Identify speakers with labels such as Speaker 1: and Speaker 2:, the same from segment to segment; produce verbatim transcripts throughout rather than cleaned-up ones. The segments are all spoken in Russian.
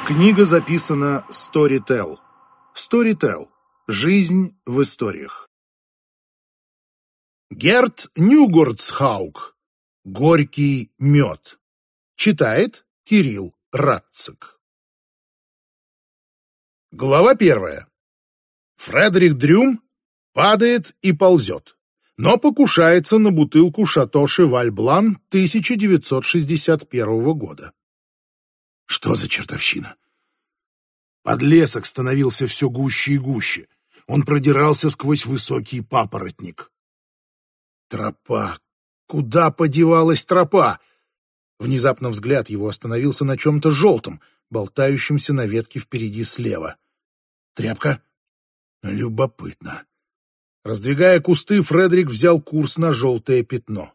Speaker 1: Книга записана Storytel. Storytel. Жизнь в историях. Герт Нюгорцхаук. Горький мед. Читает Кирилл Радцик. Глава первая. Фредерик Дрюм падает и ползет, но покушается на бутылку «Шато Шеваль Блан» тысяча девятьсот шестьдесят первого года. Что за чертовщина? Подлесок становился все гуще и гуще. Он продирался сквозь высокий папоротник. Тропа! Куда подевалась тропа? Внезапно взгляд его остановился на чем-то желтом, болтающемся на ветке впереди слева. Тряпка? Любопытно. Раздвигая кусты, Фредерик взял курс на желтое пятно.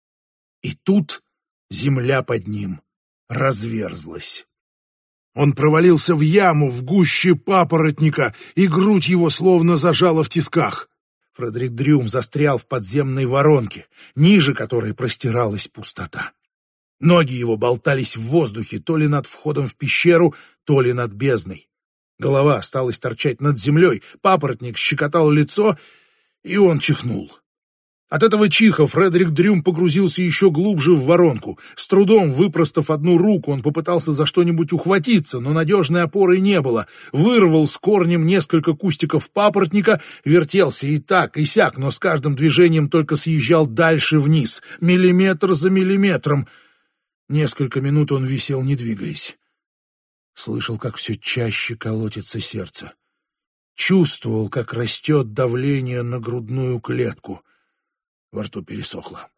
Speaker 1: И тут земля под ним разверзлась. Он провалился в яму в гуще папоротника, и грудь его словно зажала в тисках. Фредерик Дрюм застрял в подземной воронке, ниже которой простиралась пустота. Ноги его болтались в воздухе то ли над входом в пещеру, то ли над бездной. Голова осталась торчать над землей, папоротник щекотал лицо, и он чихнул. От этого чиха Фредерик Дрюм погрузился еще глубже в воронку. С трудом выпростав одну руку, он попытался за что-нибудь ухватиться, но надежной опоры не было. Вырвал с корнем несколько кустиков папоротника, вертелся и так, и сяк, но с каждым движением только съезжал дальше вниз, миллиметр за миллиметром. Несколько минут он висел, не двигаясь. Слышал, как все чаще колотится сердце. Чувствовал, как растет давление на грудную клетку. Во рту пересохло.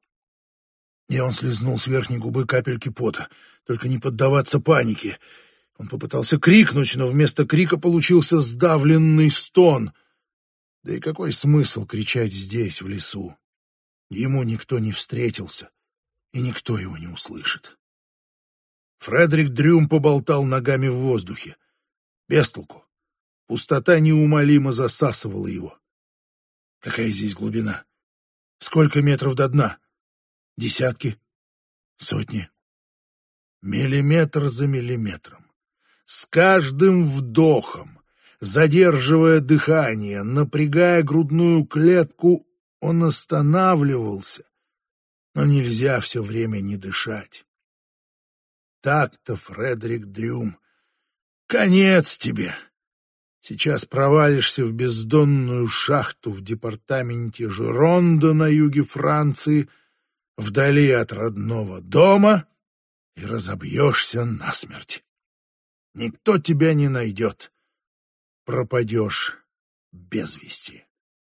Speaker 1: И он слизнул с верхней губы капельки пота. Только не поддаваться панике. Он попытался крикнуть, но вместо крика получился сдавленный стон. Да и какой смысл кричать здесь, в лесу? Ему никто не встретился, и никто его не услышит. Фредерик Дрюм поболтал ногами в воздухе. Без толку. Пустота неумолимо засасывала его. Какая здесь глубина? Сколько метров до дна? Десятки? Сотни? Миллиметр за миллиметром. С каждым вдохом, задерживая дыхание, напрягая грудную клетку, он останавливался. Но нельзя все время не дышать. Так-то, Фредерик Дрюм, конец тебе. Сейчас провалишься в бездонную шахту в департаменте Жеронда на юге Франции, вдали от родного дома, и разобьешься насмерть. Никто тебя не найдет. Пропадешь без вести.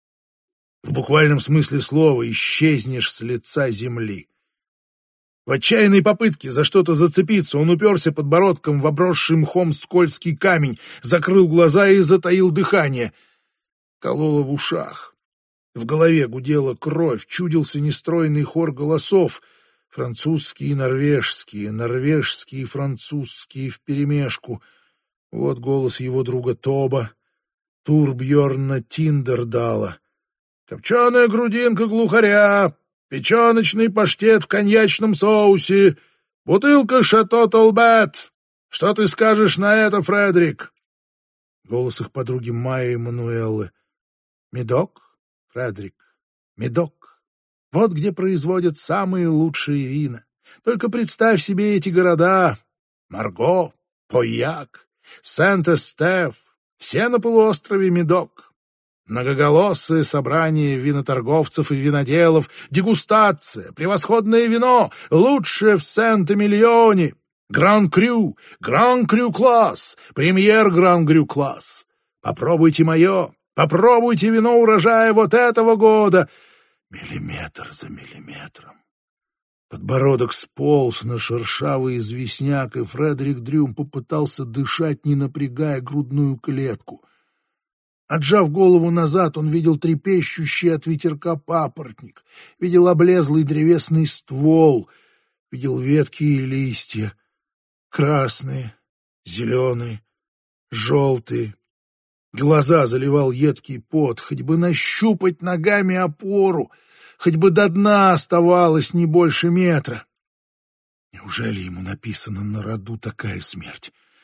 Speaker 1: В буквальном смысле слова исчезнешь с лица земли. В отчаянной попытке за что-то зацепиться он уперся подбородком в обросший мхом скользкий камень, закрыл глаза и затаил дыхание. Кололо в ушах. В голове гудела кровь, чудился нестройный хор голосов. Французские и норвежские, норвежские и французские вперемешку. Вот голос его друга Тоба, Турбьерна Тиндердала. «Копченая грудинка глухаря! Печеночный паштет в коньячном соусе, бутылка «Шато Толбет». Что ты скажешь на это, Фредерик?» Голос их подруги Майи и Мануэллы. «Медок, Фредерик, медок. Вот где производят самые лучшие вина. Только представь себе эти города. Марго, Пойяк, Сент-Эстеф. Все на полуострове Медок. Многоголосое собрание виноторговцев и виноделов, дегустация, превосходное вино, лучшее в Сент-Эмильоне, Гран-Крю, Гран-Крю-класс, Премьер-Гран-Крю-класс. Попробуйте мое, попробуйте вино урожая вот этого года. Миллиметр за миллиметром. Подбородок сполз на шершавый известняк, и Фредерик Дрюм попытался дышать, не напрягая грудную клетку. Отжав голову назад, он видел трепещущий от ветерка папоротник, видел облезлый древесный ствол, видел ветки и листья, красные, зеленые, желтые. Глаза заливал едкий пот, хоть бы нащупать ногами опору, хоть бы до дна оставалось не больше метра. Неужели ему написана на роду такая смерть?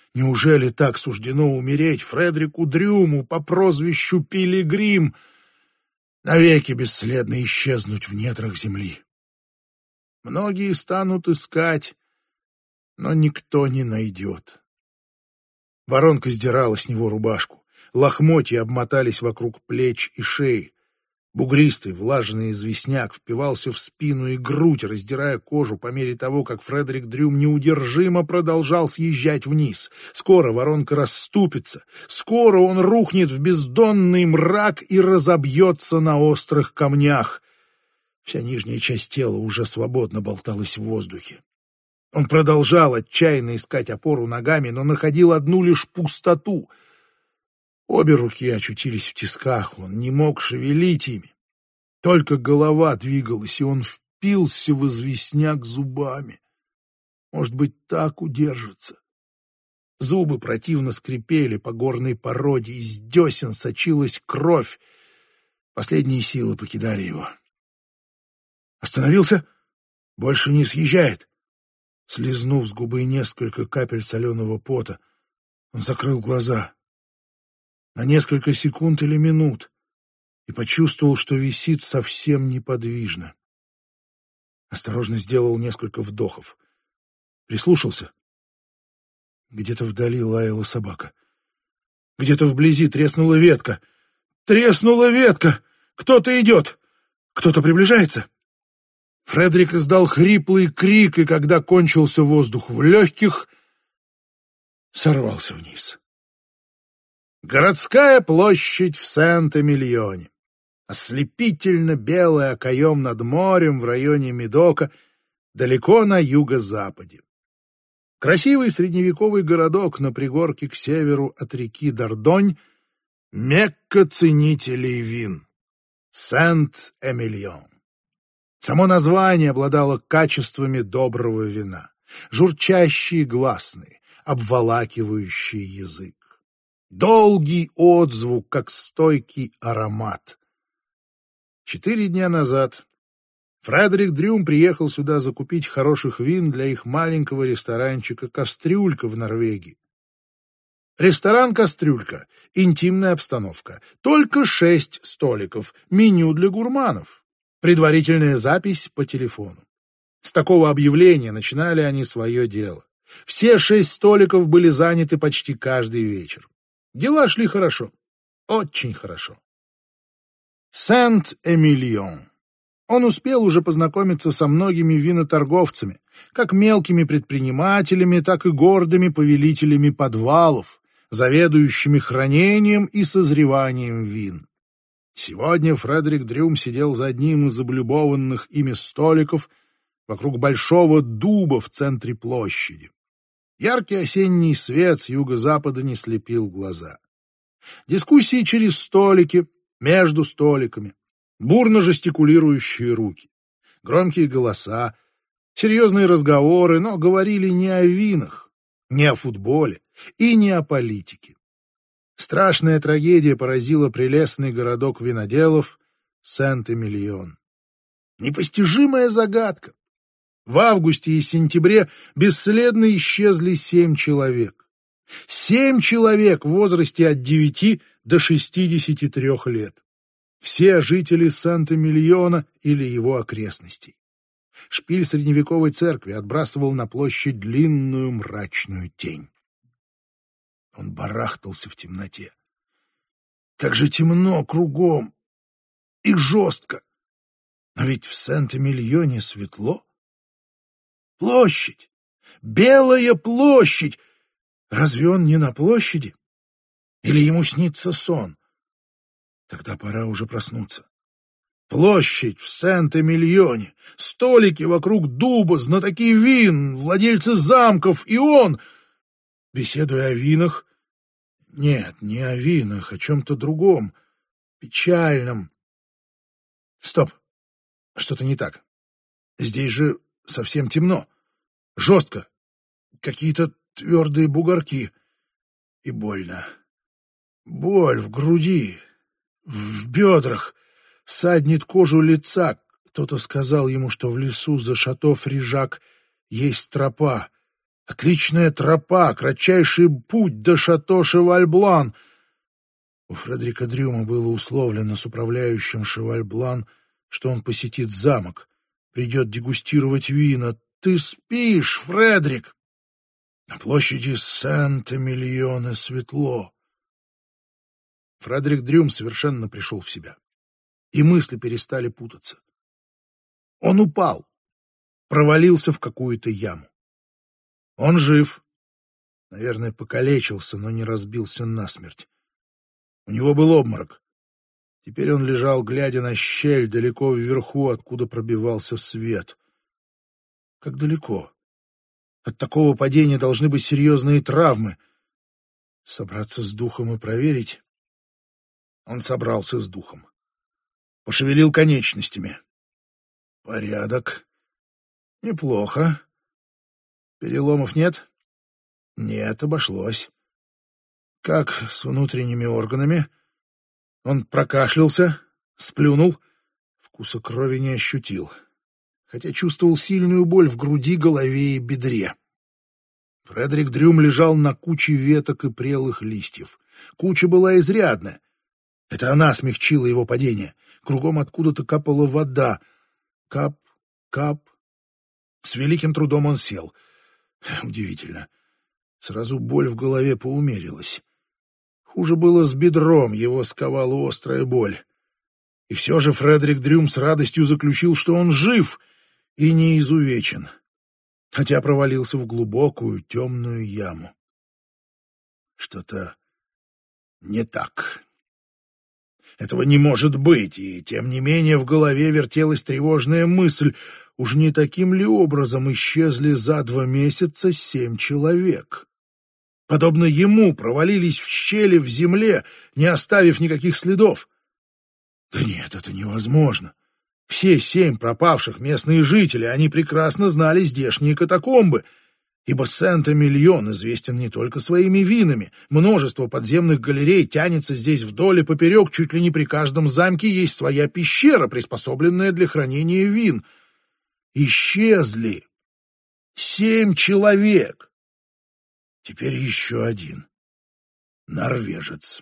Speaker 1: Неужели так суждено умереть Фредерику Дрюму по прозвищу Пилигрим, навеки бесследно исчезнуть в недрах земли? Многие станут искать, но никто не найдет. Воронка сдирала с него рубашку. Лохмотья обмотались вокруг плеч и шеи. Бугристый, влажный известняк впивался в спину и грудь, раздирая кожу по мере того, как Фредерик Дрюм неудержимо продолжал съезжать вниз. Скоро воронка расступится, скоро он рухнет в бездонный мрак и разобьется на острых камнях. Вся нижняя часть тела уже свободно болталась в воздухе. Он продолжал отчаянно искать опору ногами, но находил одну лишь пустоту. Обе руки очутились в тисках, он не мог шевелить ими. Только голова двигалась, и он впился в известняк зубами. Может быть, так удержится. Зубы противно скрипели по горной породе, из десен сочилась кровь. Последние силы покидали его. Остановился? Больше не съезжает. Слизнув с губы несколько капель соленого пота, он закрыл глаза на несколько секунд или минут и почувствовал, что висит совсем неподвижно. Осторожно сделал несколько вдохов. Прислушался. Где-то вдали лаяла собака. Где-то вблизи треснула ветка. Треснула ветка! Кто-то идет! Кто-то приближается! Фредерик издал хриплый крик, и когда кончился воздух в легких, сорвался вниз. Городская площадь в Сент-Эмильоне. Ослепительно белый окоем над морем в районе Медока, далеко на юго-западе. Красивый средневековый городок на пригорке к северу от реки Дордонь, Мекка ценителей вин. Сент-Эмильон. Само название обладало качествами доброго вина. Журчащие гласные, обволакивающий язык. Долгий отзвук, как стойкий аромат. Четыре дня назад Фредерик Дрюм приехал сюда закупить хороших вин для их маленького ресторанчика «Кастрюлька» в Норвегии. Ресторан «Кастрюлька» — интимная обстановка. Только шесть столиков, меню для гурманов. Предварительная запись по телефону. С такого объявления начинали они свое дело. Все шесть столиков были заняты почти каждый вечер. Дела шли хорошо, очень хорошо. Сент-Эмильон. Он успел уже познакомиться со многими виноторговцами, как мелкими предпринимателями, так и гордыми повелителями подвалов, заведующими хранением и созреванием вин. Сегодня Фредерик Дрюм сидел за одним из облюбованных ими столиков вокруг большого дуба в центре площади. Яркий осенний свет с юго-запада не слепил глаза. Дискуссии через столики, между столиками, бурно жестикулирующие руки, громкие голоса, серьезные разговоры, но говорили не о винах, не о футболе и не о политике. Страшная трагедия поразила прелестный городок виноделов Сент-Эмильон. Непостижимая загадка. В августе и сентябре бесследно исчезли семь человек. Семь человек в возрасте от девяти до шестидесяти трех лет. Все жители Сент-Эмильона или его окрестностей. Шпиль средневековой церкви отбрасывал на площадь длинную мрачную тень. Он барахтался в темноте. Как же темно кругом и жестко. Но ведь в Сент-Эмильоне светло. Площадь! Белая площадь! Разве он не на площади? Или ему снится сон? Тогда пора уже проснуться. Площадь в Сент-Эмильоне, столики вокруг дуба, знатоки вин, владельцы замков, и он, беседуя о винах, нет, не о винах, о чем-то другом, печальном. Стоп, что-то не так. Здесь же совсем темно, жестко, какие-то твердые бугорки и больно. Боль в груди, в бедрах, саднет кожу лица. Кто-то сказал ему, что в лесу за шато Фрижак есть тропа. Отличная тропа, кратчайший путь до шато Шеваль-Блан. У Фредерика Дрюма было условлено с управляющим Шеваль-Блан, что он посетит замок, придет дегустировать вина. Ты спишь, Фредерик? На площади Сент-Эмильоне светло. Фредерик Дрюм совершенно пришел в себя, и мысли перестали путаться. Он упал, провалился в какую-то яму. Он жив. Наверное, покалечился, но не разбился насмерть. У него был обморок. Теперь он лежал, глядя на щель далеко вверху, откуда пробивался свет. Как далеко? От такого падения должны быть серьезные травмы. Собраться с духом и проверить? Он собрался с духом. Пошевелил конечностями. Порядок. Неплохо. Переломов нет? Нет, обошлось. Как с внутренними органами? Он прокашлялся, сплюнул. Вкуса крови не ощутил, хотя чувствовал сильную боль в груди, голове и бедре. Фредерик Дрюм лежал на куче веток и прелых листьев. Куча была изрядная. Это она смягчила его падение. Кругом откуда-то капала вода. Кап, кап. С великим трудом он сел. Удивительно. Сразу боль в голове поумерилась. Хуже было с бедром, его сковала острая боль. И все же Фредерик Дрюм с радостью заключил, что он жив и не изувечен, хотя провалился в глубокую темную яму. Что-то не так. Этого не может быть, и тем не менее в голове вертелась тревожная мысль: уж не таким ли образом исчезли за два месяца семь человек? Подобно ему провалились в щели в земле, не оставив никаких следов. Да нет, это невозможно. Все семь пропавших местные жители, они прекрасно знали здешние катакомбы, ибо Сент-Эмильон известен не только своими винами. Множество подземных галерей тянется здесь вдоль и поперек, чуть ли не при каждом замке есть своя пещера, приспособленная для хранения вин. Исчезли семь человек. Теперь еще один. Норвежец.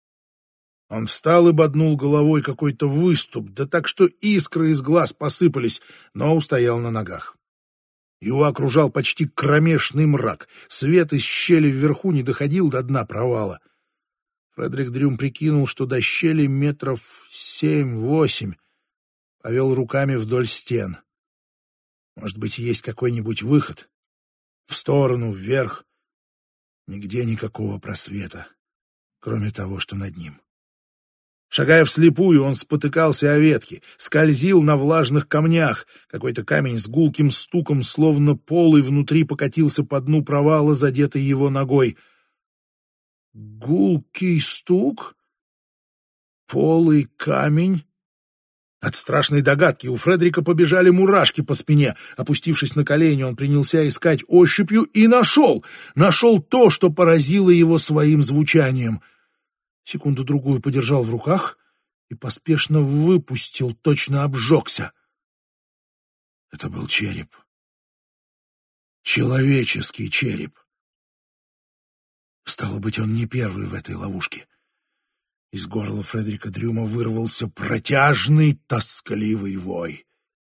Speaker 1: Он встал и боднул головой какой-то выступ, да так что искры из глаз посыпались, но устоял на ногах. Его окружал почти кромешный мрак. Свет из щели вверху не доходил до дна провала. Фредерик Дрюм прикинул, что до щели метров семь-восемь. Повел руками вдоль стен. Может быть, есть какой-нибудь выход? В сторону, вверх. Нигде никакого просвета, кроме того, что над ним. Шагая вслепую, он спотыкался о ветки, скользил на влажных камнях. Какой-то камень с гулким стуком, словно полый, внутри покатился по дну провала, задетый его ногой. Гулкий стук? Полый камень? От страшной догадки у Фредерика побежали мурашки по спине. Опустившись на колени, он принялся искать ощупью и нашел. Нашел то, что поразило его своим звучанием. Секунду-другую подержал в руках и поспешно выпустил, точно обжегся. Это был череп. Человеческий череп. Стало быть, он не первый в этой ловушке. Из горла Фредерика Дрюма вырвался протяжный, тоскливый вой.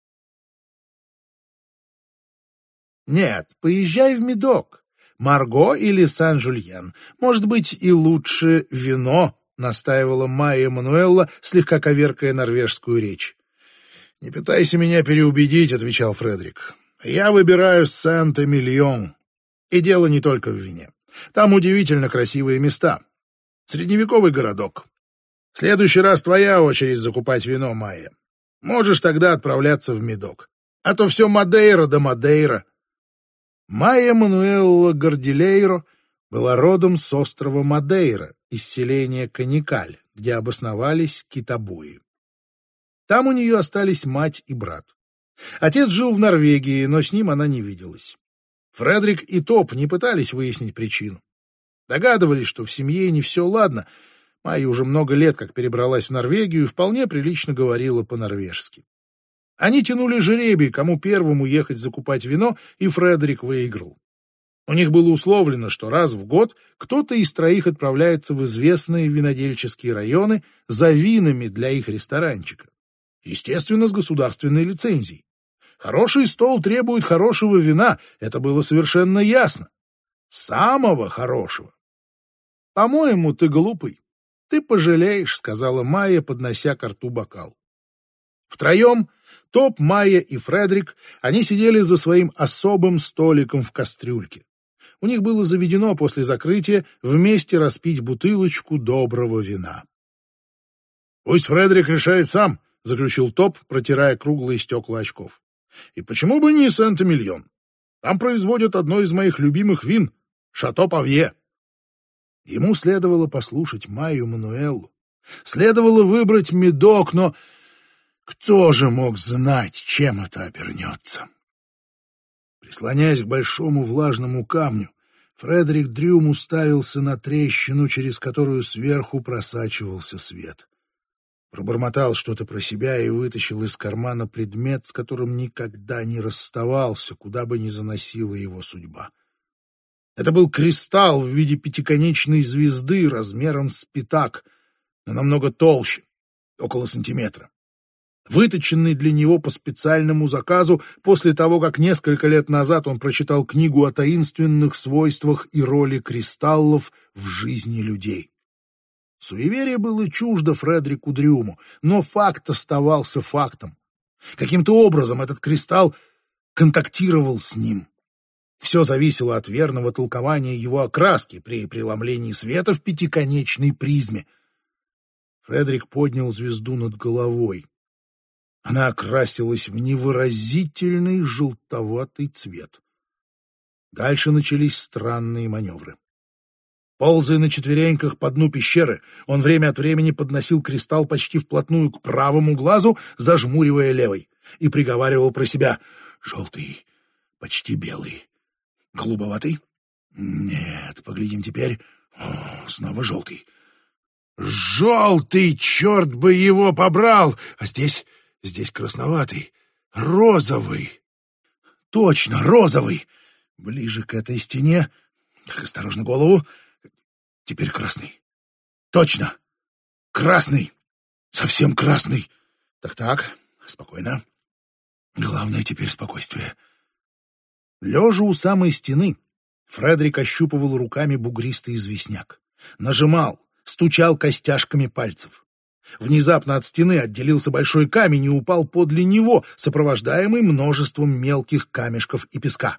Speaker 1: «Нет, поезжай в Медок. Марго или Сан-Жульен. Может быть, и лучше вино», — настаивала Майя Эммануэлла, слегка коверкая норвежскую речь. «Не пытайся меня переубедить», — отвечал Фредерик. «Я выбираю Сент-Эмильон. И дело не только в вине. Там удивительно красивые места. Средневековый городок. В следующий раз твоя очередь закупать вино, Майя. Можешь тогда отправляться в Медок. А то все Мадейра да Мадейра». Майя Эммануэлла Гордилейро была родом с острова Мадейра, из селения Каникаль, где обосновались китобои. Там у нее остались мать и брат. Отец жил в Норвегии, но с ним она не виделась. Фредерик и Топ не пытались выяснить причину. Догадывались, что в семье не все ладно. Майя уже много лет как перебралась в Норвегию и вполне прилично говорила по-норвежски. Они тянули жребий, кому первому ехать закупать вино, и Фредерик выиграл. У них было условлено, что раз в год кто-то из троих отправляется в известные винодельческие районы за винами для их ресторанчика. Естественно, с государственной лицензией. Хороший стол требует хорошего вина, это было совершенно ясно. Самого хорошего. «По-моему, ты глупый. Ты пожалеешь», — сказала Майя, поднося ко рту бокал. Втроем, Топ, Майя и Фредерик, они сидели за своим особым столиком в кастрюльке. У них было заведено после закрытия вместе распить бутылочку доброго вина. «Пусть Фредерик решает сам», — заключил Топ, протирая круглые стекла очков. «И почему бы не Сент-Эмильон? Там производят одно из моих любимых вин — Шато Павье». Ему следовало послушать Майю Мануэллу. Следовало выбрать медок, но кто же мог знать, чем это обернется? Прислоняясь к большому влажному камню, Фредерик Дрюм уставился на трещину, через которую сверху просачивался свет. Пробормотал что-то про себя и вытащил из кармана предмет, с которым никогда не расставался, куда бы ни заносила его судьба. Это был кристалл в виде пятиконечной звезды размером с пятак, но намного толще, около сантиметра. Выточенный для него по специальному заказу после того, как несколько лет назад он прочитал книгу о таинственных свойствах и роли кристаллов в жизни людей. Суеверие было чуждо Фредерику Дрюму, но факт оставался фактом. Каким-то образом этот кристалл контактировал с ним. Все зависело от верного толкования его окраски при преломлении света в пятиконечной призме. Фредерик поднял звезду над головой. Она окрасилась в невыразительный желтоватый цвет. Дальше начались странные маневры. Ползая на четвереньках по дну пещеры, он время от времени подносил кристалл почти вплотную к правому глазу, зажмуривая левый, и приговаривал про себя: «Желтый, почти белый. Голубоватый? Нет, поглядим теперь. О, снова желтый. Желтый, черт бы его побрал! А здесь, здесь красноватый, розовый. Точно, розовый. Ближе к этой стене. Так, осторожно голову. Теперь красный. Точно, красный. Совсем красный. Так-так, спокойно. Главное теперь спокойствие». Лежа у самой стены, Фредерик ощупывал руками бугристый известняк. Нажимал, стучал костяшками пальцев. Внезапно от стены отделился большой камень и упал подле него, сопровождаемый множеством мелких камешков и песка.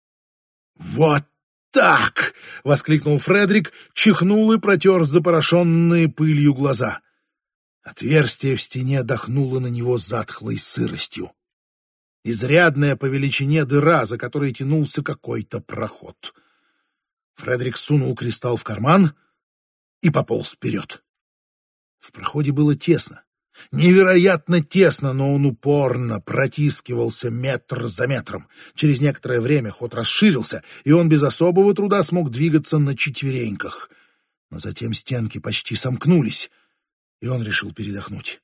Speaker 1: «Вот так!» — воскликнул Фредерик, чихнул и протер запорошенные пылью глаза. Отверстие в стене дохнуло на него затхлой сыростью. Изрядная по величине дыра, за которой тянулся какой-то проход. Фредерик сунул кристалл в карман и пополз вперед. В проходе было тесно. Невероятно тесно, но он упорно протискивался метр за метром. Через некоторое время ход расширился, и он без особого труда смог двигаться на четвереньках. Но затем стенки почти сомкнулись, и он решил передохнуть.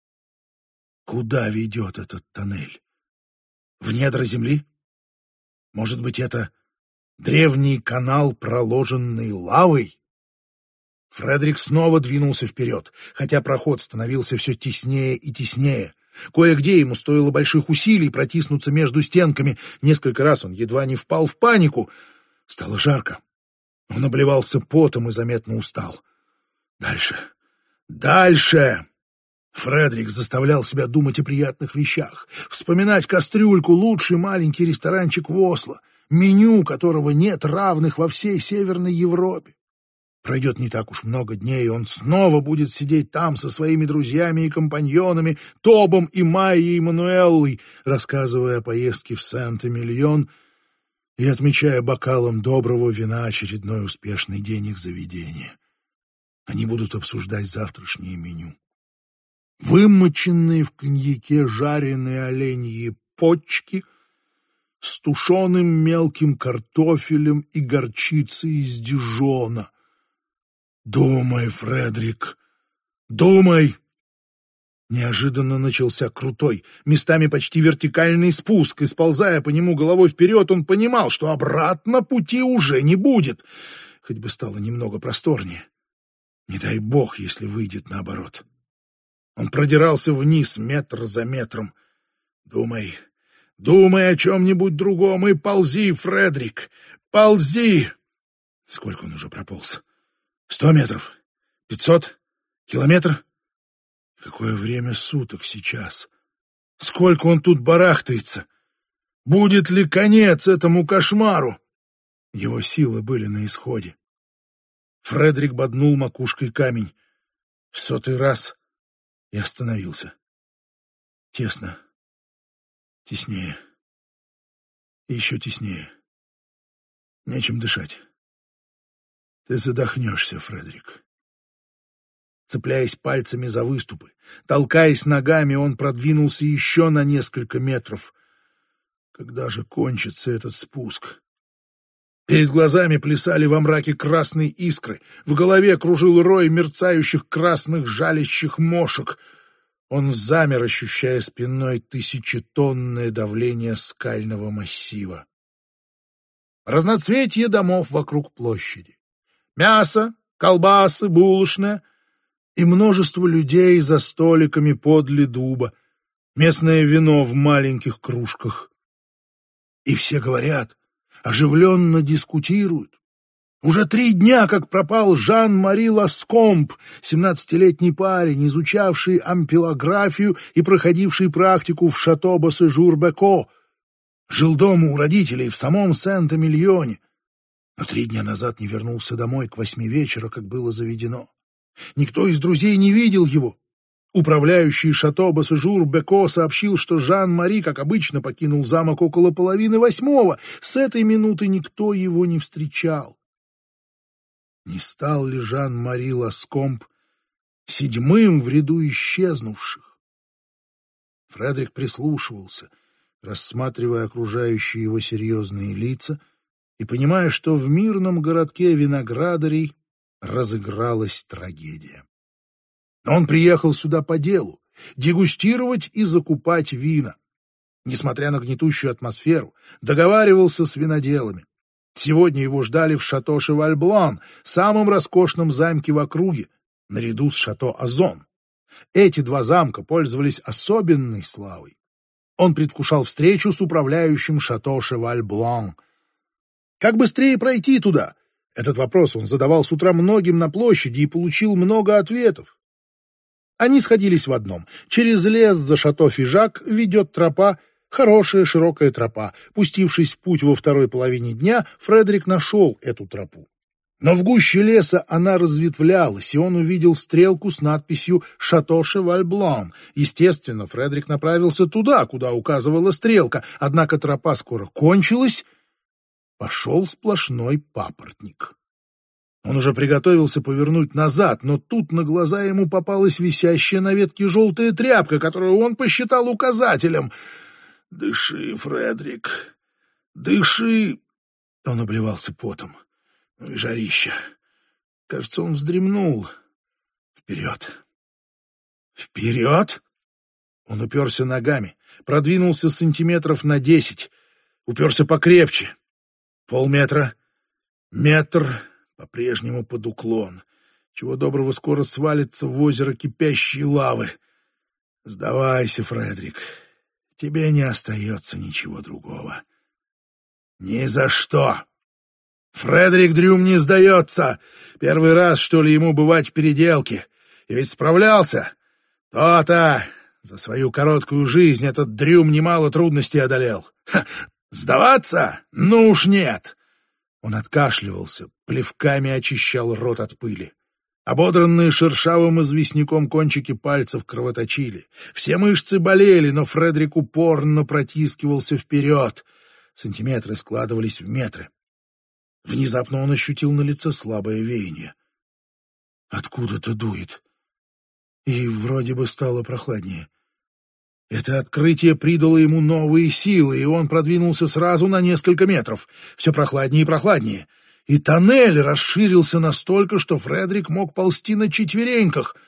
Speaker 1: Куда ведет этот тоннель? В недра земли? Может быть, это древний канал, проложенный лавой? Фредерик снова двинулся вперед, хотя проход становился все теснее и теснее. Кое-где ему стоило больших усилий протиснуться между стенками. Несколько раз он едва не впал в панику. Стало жарко. Он обливался потом и заметно устал. Дальше. Дальше! Фредерик заставлял себя думать о приятных вещах, вспоминать кастрюльку, лучший маленький ресторанчик в Осло, меню которого нет равных во всей Северной Европе. Пройдет не так уж много дней, и он снова будет сидеть там со своими друзьями и компаньонами, Тобом и Майей Мануэллой, рассказывая о поездке в Сент-Эмильон и отмечая бокалом доброго вина очередной успешный день их заведения. Они будут обсуждать завтрашнее меню. Вымоченные в коньяке жареные оленьи почки с тушеным мелким картофелем и горчицей из Дижона. Думай, Фредерик, думай! Неожиданно начался крутой, местами почти вертикальный спуск, и, сползая по нему головой вперед, он понимал, что обратно пути уже не будет, хоть бы стало немного просторнее. Не дай бог, если выйдет наоборот. Он продирался вниз метр за метром. «Думай, думай о чем-нибудь другом и ползи, Фредерик, ползи!» Сколько он уже прополз? Сто метров? Пятьсот? Километр? Какое время суток сейчас? Сколько он тут барахтается? Будет ли конец этому кошмару? Его силы были на исходе. Фредерик боднул макушкой камень в сотый раз и остановился. Тесно. Теснее. И еще теснее. Нечем дышать. Ты задохнешься, Фредерик. Цепляясь пальцами за выступы, толкаясь ногами, он продвинулся еще на несколько метров. Когда же кончится этот спуск? Перед глазами плясали во мраке красные искры, в голове кружил рой мерцающих красных жалящих мошек. Он замер, ощущая спиной тысячетонное давление скального массива. Разноцветье домов вокруг площади. Мясо, колбасы, булочная и множество людей за столиками подле дуба, местное вино в маленьких кружках. И все говорят, оживленно дискутируют. Уже три дня, как пропал Жан-Мари Ласкомб, семнадцатилетний парень, изучавший ампелографию и проходивший практику в Шато-Боссе-Жур-Беко. Жил дома у родителей в самом Сент-Эмильоне, но три дня назад не вернулся домой к восьми вечера, как было заведено. Никто из друзей не видел его. Управляющий Шато-Боссе-Жур-Беко сообщил, что Жан-Мари, как обычно, покинул замок около половины восьмого. С этой минуты никто его не встречал. Не стал ли Жан-Мари Ласкомб седьмым в ряду исчезнувших? Фредерик прислушивался, рассматривая окружающие его серьезные лица и понимая, что в мирном городке виноградарей разыгралась трагедия. Он приехал сюда по делу, дегустировать и закупать вина. Несмотря на гнетущую атмосферу, договаривался с виноделами. Сегодня его ждали в шато Шеваль-Блан, самом роскошном замке в округе, наряду с шато Озон. Эти два замка пользовались особенной славой. Он предвкушал встречу с управляющим шато Шеваль-Блан. Как быстрее пройти туда? Этот вопрос он задавал с утра многим на площади и получил много ответов. Они сходились в одном. Через лес за шато Фижак ведет тропа, хорошая широкая тропа. Пустившись в путь во второй половине дня, Фредерик нашел эту тропу. Но в гуще леса она разветвлялась, и он увидел стрелку с надписью «Шато Шеваль-Блан». Естественно, Фредерик направился туда, куда указывала стрелка, однако тропа скоро кончилась, пошел сплошной папоротник. Он уже приготовился повернуть назад, но тут на глаза ему попалась висящая на ветке желтая тряпка, которую он посчитал указателем. «Дыши, Фредерик, дыши!» Он обливался потом. Ну и жарища. Кажется, он вздремнул. Вперед! Вперед! Он уперся ногами, продвинулся сантиметров на десять, уперся покрепче. Полметра, метр, по-прежнему под уклон. Чего доброго скоро свалится в озеро кипящей лавы. Сдавайся, Фредерик, тебе не остается ничего другого. Ни за что! Фредерик Дрюм не сдается. Первый раз, что ли, ему бывать в переделке. И ведь справлялся. То-то. За свою короткую жизнь этот Дрюм немало трудностей одолел. Ха, сдаваться? Ну уж нет. Он откашливался, плевками очищал рот от пыли. Ободранные шершавым известняком кончики пальцев кровоточили. Все мышцы болели, но Фредерик упорно протискивался вперед. Сантиметры складывались в метры. Внезапно он ощутил на лице слабое веяние. Откуда-то дует. И вроде бы стало прохладнее. Это открытие придало ему новые силы, и он продвинулся сразу на несколько метров. Все прохладнее и прохладнее. И тоннель расширился настолько, что Фредерик мог ползти на четвереньках.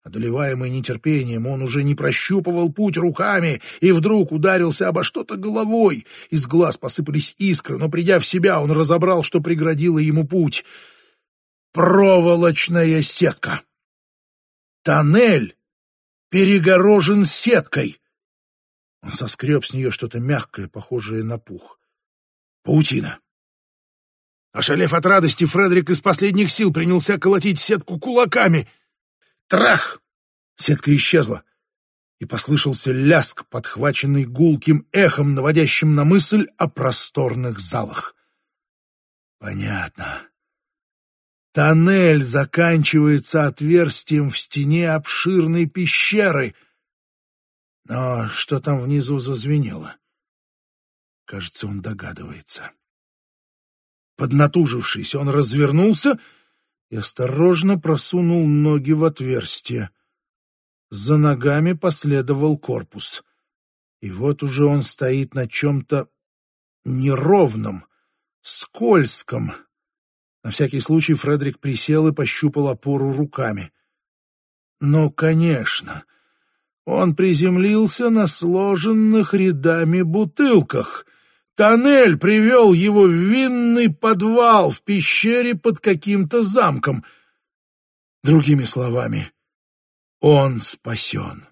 Speaker 1: Одолеваемый нетерпением, он уже не прощупывал путь руками и вдруг ударился обо что-то головой. Из глаз посыпались искры, но, придя в себя, он разобрал, что преградило ему путь. Проволочная сетка. Тоннель перегорожен сеткой. Он соскреб с нее что-то мягкое, похожее на пух. Паутина. Ошалев от радости, Фредерик из последних сил принялся колотить сетку кулаками. Трах! Сетка исчезла, и послышался ляск, подхваченный гулким эхом, наводящим на мысль о просторных залах. Понятно. Тоннель заканчивается отверстием в стене обширной пещеры. Но что там внизу зазвенело? Кажется, он догадывается. Поднатужившись, он развернулся и осторожно просунул ноги в отверстие. За ногами последовал корпус. И вот уже он стоит на чем-то неровном, скользком. На всякий случай Фредерик присел и пощупал опору руками. Ну, конечно, он приземлился на сложенных рядами бутылках. Тоннель привел его в винный подвал в пещере под каким-то замком. Другими словами, он спасен.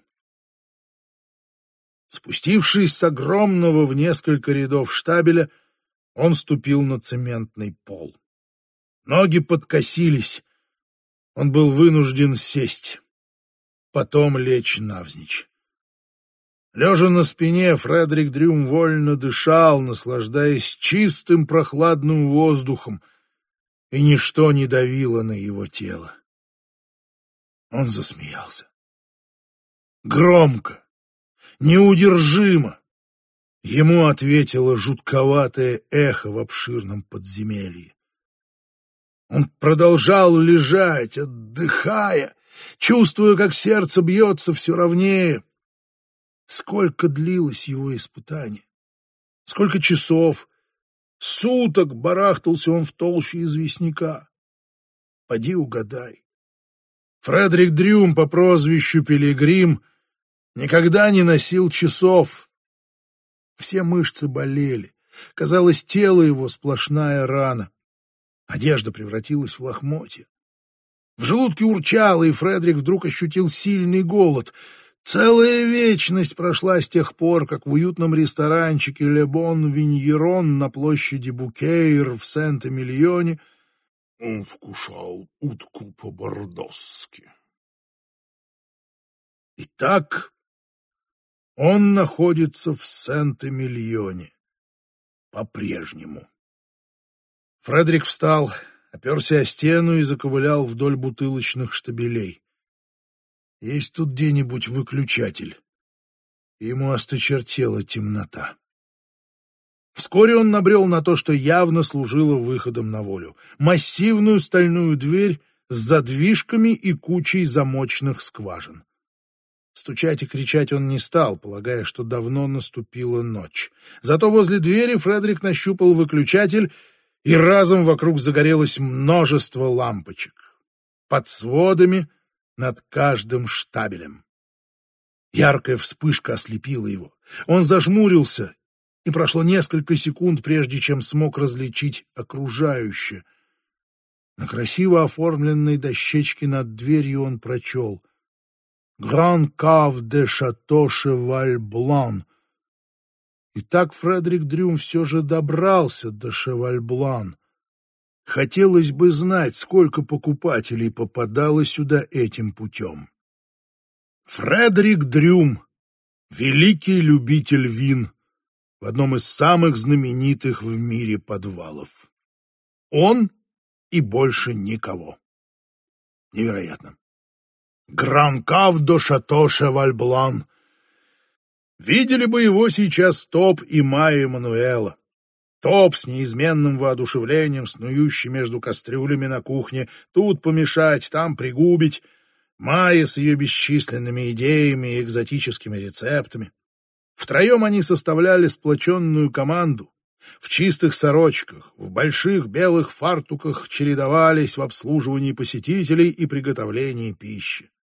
Speaker 1: Спустившись с огромного в несколько рядов штабеля, он ступил на цементный пол. Ноги подкосились. Он был вынужден сесть, потом лечь навзничь. Лежа на спине, Фредерик Дрюм вольно дышал, наслаждаясь чистым прохладным воздухом, и ничто не давило на его тело. Он засмеялся. Громко, неудержимо. Ему ответило жутковатое эхо в обширном подземелье. Он продолжал лежать, отдыхая, чувствуя, как сердце бьется все ровнее. Сколько длилось его испытание? Сколько часов, суток барахтался он в толще известняка? Поди угадай. Фредерик Дрюм по прозвищу Пилигрим никогда не носил часов. Все мышцы болели. Казалось, тело его сплошная рана. Одежда превратилась в лохмотья. В желудке урчало, и Фредерик вдруг ощутил сильный голод. Целая вечность прошла с тех пор, как в уютном ресторанчике «Ле Бон Виньерон» на площади Букейр в Сент-Эмильоне он вкушал утку по-бордосски. Итак, он находится в Сент-Эмильоне по-прежнему. Фредерик встал, оперся о стену и заковылял вдоль бутылочных штабелей. Есть тут где-нибудь выключатель? Ему осточертела темнота. Вскоре он набрел на то, что явно служило выходом на волю. Массивную стальную дверь с задвижками и кучей замочных скважин. Стучать и кричать он не стал, полагая, что давно наступила ночь. Зато возле двери Фредерик нащупал выключатель, и разом вокруг загорелось множество лампочек. Под сводами, над каждым штабелем. Яркая вспышка ослепила его. Он зажмурился, и прошло несколько секунд, прежде чем смог различить окружающее. На красиво оформленной дощечке над дверью он прочел «Гран Кав де Шато Шеваль Блан». И так Фредерик Дрюм все же добрался до Шеваль-Блан. Хотелось бы знать, сколько покупателей попадало сюда этим путем. Фредерик Дрюм, великий любитель вин, в одном из самых знаменитых в мире подвалов. Он и больше никого. Невероятно. Гран Кав до Шато Шеваль-Блан. Видели бы его сейчас Топ и Майя Эммануэла. Топ с неизменным воодушевлением, снующий между кастрюлями на кухне, тут помешать, там пригубить. Майя с ее бесчисленными идеями и экзотическими рецептами. Втроем они составляли сплоченную команду. В чистых сорочках, в больших белых фартуках чередовались в обслуживании посетителей и приготовлении пищи.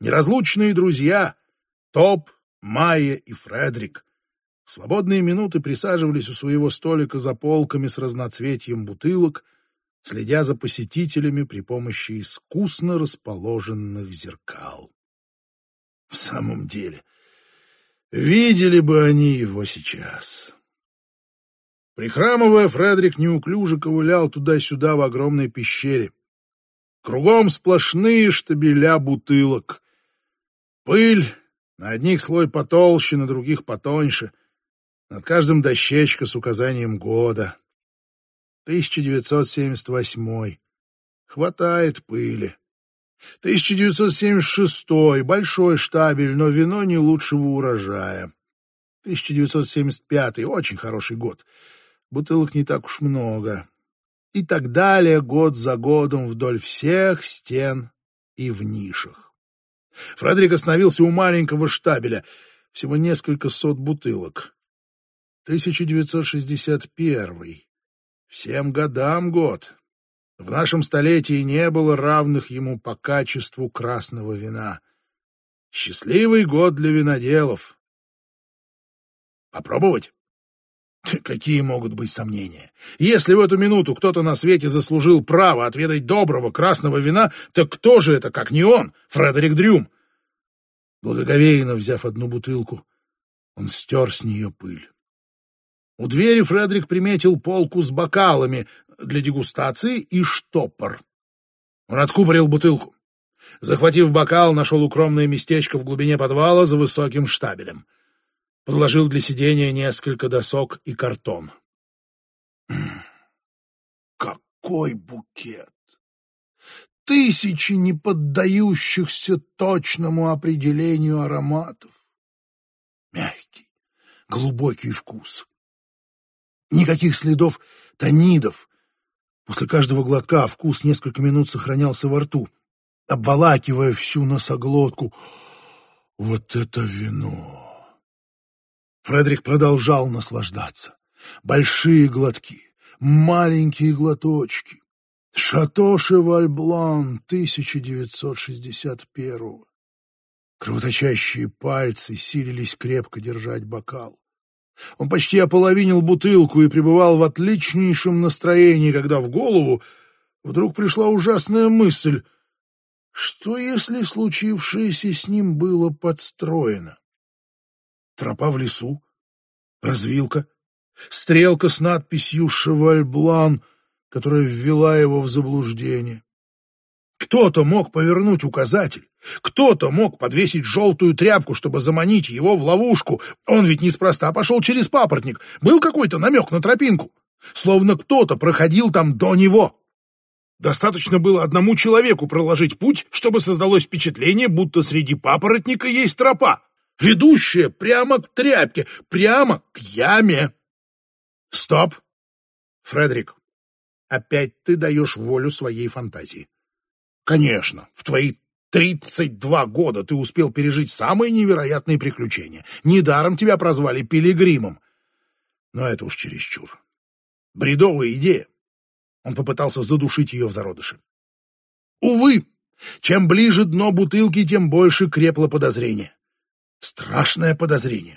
Speaker 1: Неразлучные друзья Топ, Майя и Фредерик в свободные минуты присаживались у своего столика за полками с разноцветием бутылок, следя за посетителями при помощи искусно расположенных зеркал. В самом деле, видели бы они его сейчас. Прихрамывая, Фредерик неуклюже ковылял туда-сюда в огромной пещере. Кругом сплошные штабеля бутылок. Пыль, на одних слой потолще, на других потоньше. Над каждым дощечка с указанием года. тысяча девятьсот семьдесят восьмой. Хватает пыли. тысяча девятьсот семьдесят шестой. Большой штабель, но вино не лучшего урожая. тысяча девятьсот семьдесят пятый. Очень хороший год. Бутылок не так уж много. И так далее, год за годом, вдоль всех стен и в нишах. Фредерик остановился у маленького штабеля. Всего несколько сот бутылок. тысяча девятьсот шестьдесят первый. Всем годам год. В нашем столетии не было равных ему по качеству красного вина. Счастливый год для виноделов. Попробовать? Какие могут быть сомнения? Если в эту минуту кто-то на свете заслужил право отведать доброго красного вина, так кто же это, как не он, Фредерик Дрюм? Благоговейно взяв одну бутылку, он стер с нее пыль. У двери Фредерик приметил полку с бокалами для дегустации и штопор. Он откупорил бутылку. Захватив бокал, нашел укромное местечко в глубине подвала за высоким штабелем. Подложил для сидения несколько досок и картон. Какой букет! Тысячи не поддающихся точному определению ароматов. Мягкий, глубокий вкус. Никаких следов тонидов. После каждого глотка вкус несколько минут сохранялся во рту, обволакивая всю носоглотку. Вот это вино! Фредерик продолжал наслаждаться. Большие глотки, маленькие глоточки. Шато Шеваль-Блан тысяча девятьсот шестьдесят первого. Кровоточащие пальцы силились крепко держать бокал. Он почти ополовинил бутылку и пребывал в отличнейшем настроении, когда в голову вдруг пришла ужасная мысль. Что, если случившееся с ним было подстроено? Тропа в лесу, развилка, стрелка с надписью «Шеваль-Блан», которая ввела его в заблуждение. Кто-то мог повернуть указатель, кто-то мог подвесить желтую тряпку, чтобы заманить его в ловушку. Он ведь неспроста пошел через папоротник, был какой-то намек на тропинку, словно кто-то проходил там до него. Достаточно было одному человеку проложить путь, чтобы создалось впечатление, будто среди папоротника есть тропа, ведущая прямо к тряпке, прямо к яме. Стоп! Фредерик, опять ты даешь волю своей фантазии. Конечно, в твои тридцать два года ты успел пережить самые невероятные приключения. Недаром тебя прозвали пилигримом. Но это уж чересчур. Бредовая идея. Он попытался задушить ее в зародыше. Увы, чем ближе дно бутылки, тем больше крепло подозрение. Страшное подозрение.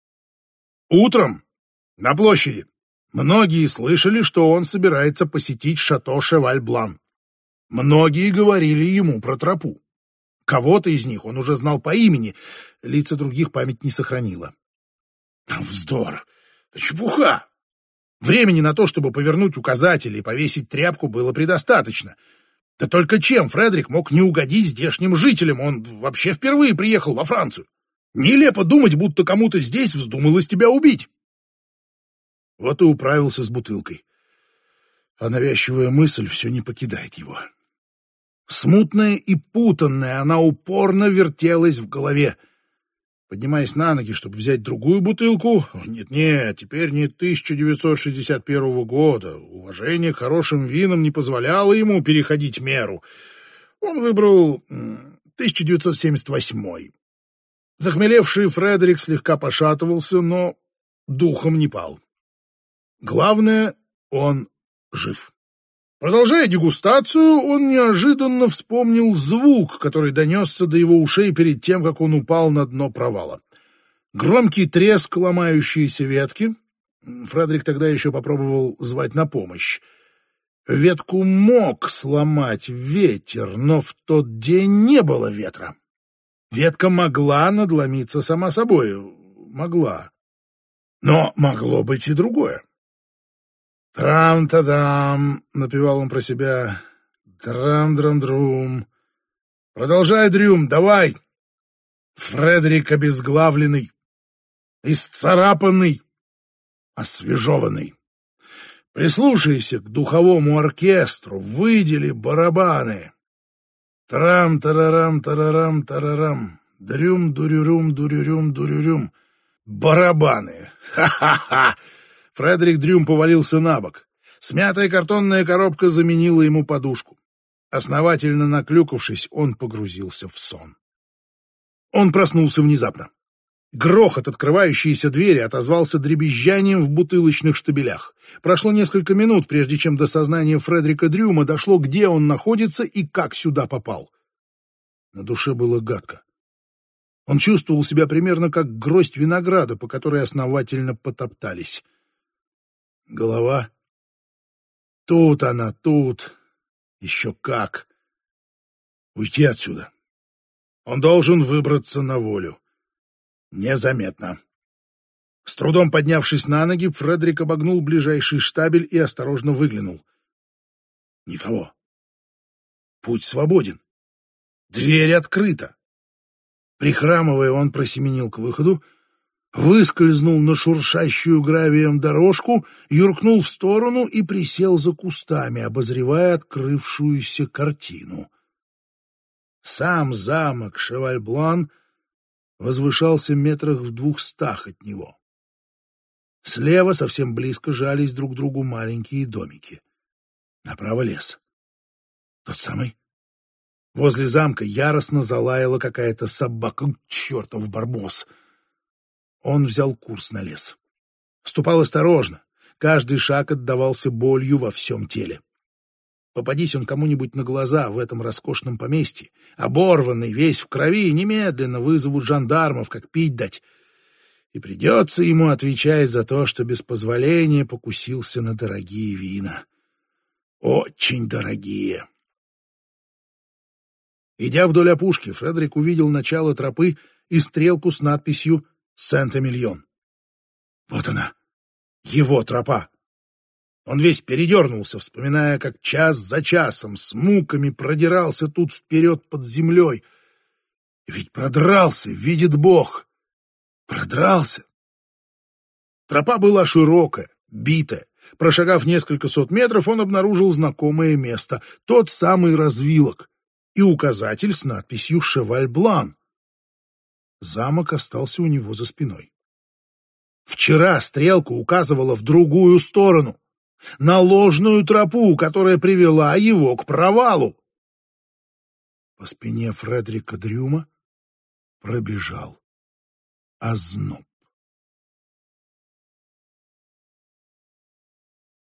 Speaker 1: Утром на площади многие слышали, что он собирается посетить шато Шеваль-Блан. Многие говорили ему про тропу. Кого-то из них он уже знал по имени, лица других память не сохранила. Вздор! Да чепуха! Времени на то, чтобы повернуть указатель и повесить тряпку, было предостаточно. Да только чем Фредерик мог не угодить здешним жителям? Он вообще впервые приехал во Францию. Нелепо думать, будто кому-то здесь вздумалось тебя убить. Вот и управился с бутылкой. А навязчивая мысль все не покидает его. Смутная и путанная, она упорно вертелась в голове. Поднимаясь на ноги, чтобы взять другую бутылку, нет-нет, теперь не тысяча девятьсот шестьдесят первого года. Уважение к хорошим винам не позволяло ему переходить меру. Он выбрал тысяча девятьсот семьдесят восьмой. Захмелевший Фредерик слегка пошатывался, но духом не пал. Главное, он жив. Продолжая дегустацию, он неожиданно вспомнил звук, который донесся до его ушей перед тем, как он упал на дно провала. Громкий треск ломающейся ветки. Фредерик тогда еще попробовал звать на помощь. Ветку мог сломать ветер, но в тот день не было ветра. Ветка могла надломиться сама собой. Могла. Но могло быть и другое. «Трам-та-дам!» — напевал он про себя. «Драм-драм-друм!» «Продолжай, Дрюм, давай!» Фредерик обезглавленный, исцарапанный, освежеванный. Прислушайся к духовому оркестру, выдели барабаны. Трам-тарарам-тарарам-тарарам, дрюм-дурюрюм-дурюрюм-дурюрюм. Барабаны! Ха-ха-ха! Фредерик Дрюм повалился на бок. Смятая картонная коробка заменила ему подушку. Основательно наклюкавшись, он погрузился в сон. Он проснулся внезапно. Грохот открывающейся двери отозвался дребезжанием в бутылочных штабелях. Прошло несколько минут, прежде чем до сознания Фредерика Дрюма дошло, где он находится и как сюда попал. На душе было гадко. Он чувствовал себя примерно как гроздь винограда, по которой основательно потоптались. Голова. Тут она, тут. Еще как. Уйти отсюда. Он должен выбраться на волю. Незаметно. С трудом поднявшись на ноги, Фредерик обогнул ближайший штабель и осторожно выглянул. Никого. Путь свободен. Дверь открыта. Прихрамывая, он просеменил к выходу, выскользнул на шуршащую гравием дорожку, юркнул в сторону и присел за кустами, обозревая открывшуюся картину. Сам замок Шеваль-Блан возвышался метрах в двухстах от него. Слева совсем близко жались друг к другу маленькие домики. Направо лес. Тот самый. Возле замка яростно залаяла какая-то собака. Чертов барбос! Он взял курс на лес. Ступал осторожно. Каждый шаг отдавался болью во всем теле. Попадись он кому-нибудь на глаза в этом роскошном поместье, оборванный, весь в крови, немедленно вызовут жандармов, как пить дать. И придется ему отвечать за то, что без позволения покусился на дорогие вина. Очень дорогие. Идя вдоль опушки, Фредерик увидел начало тропы и стрелку с надписью «Сент-Эмильон». Вот она, его тропа. Он весь передернулся, вспоминая, как час за часом с муками продирался тут вперед под землей. И ведь продрался, видит Бог. Продрался. Тропа была широкая, битая. Прошагав несколько сот метров, он обнаружил знакомое место, тот самый развилок и указатель с надписью «Шеваль-Блан». Замок остался у него за спиной. Вчера стрелка указывала в другую сторону, на ложную тропу, которая привела его к провалу. По спине Фредерика Дрюма пробежал озноб.